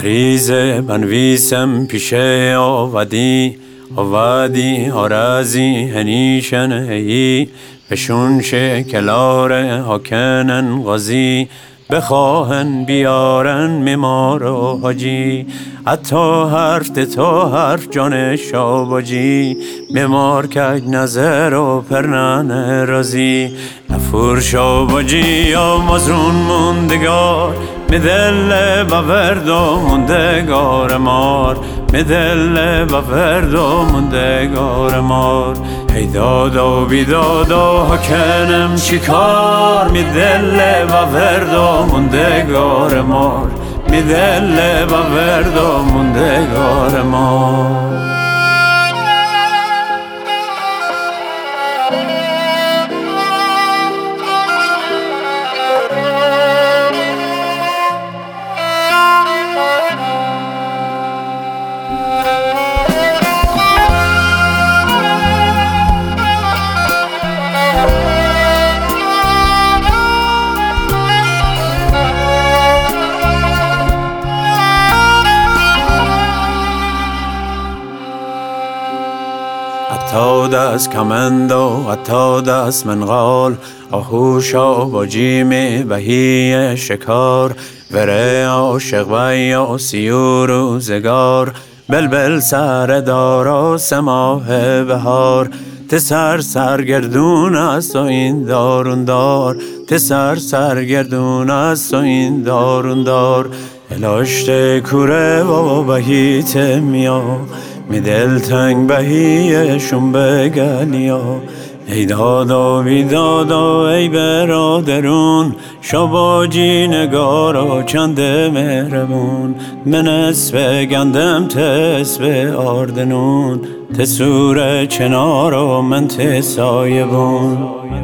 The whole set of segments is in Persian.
ریزه بنویسم پیش آودی آرزی هنیشن هی بشون شکلار هاکنن غازی بخواهن بیارن ممار و حاجی حتی حرف تا حرف جان شاباجی ممار که نظر و پرنن رازی نفور شاباجی یا مزرون موندگار مدل باورد و موندگار مار مدل باورد و موندگار مار هی دادا و بیدادا حکنم چیکار مدل باورد و موندگار مار مدل باورد و موندگار مار حتی دست کمند و حتی دست منقال آهوش باجی می بهی شکار وره عاشق و سیور و زگار بلبل سر دار و سماه بهار تسر سرگردون است و این دارون دار تسر سرگردون است و این دارون دار الاشت کوره و بهیت میا می دل تنگ بهیشون بگلیا ای دادا بی دادا ای برادرون شاباجی نگارا چند مهربون من اسب گندم تسب آردنون تسور چنار و من تسایبون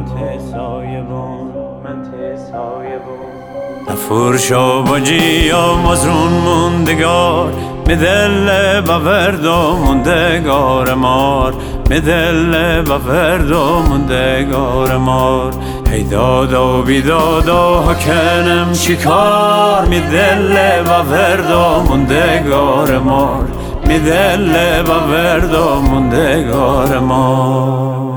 نفور شاباجی یا مزرون موندگار مدل باورد و موندگار مار مدل باورد و موندگار مار هی دادا و بیدادا حکنم چیکار مدل باورد و موندگار مار مدل باورد و موندگار مار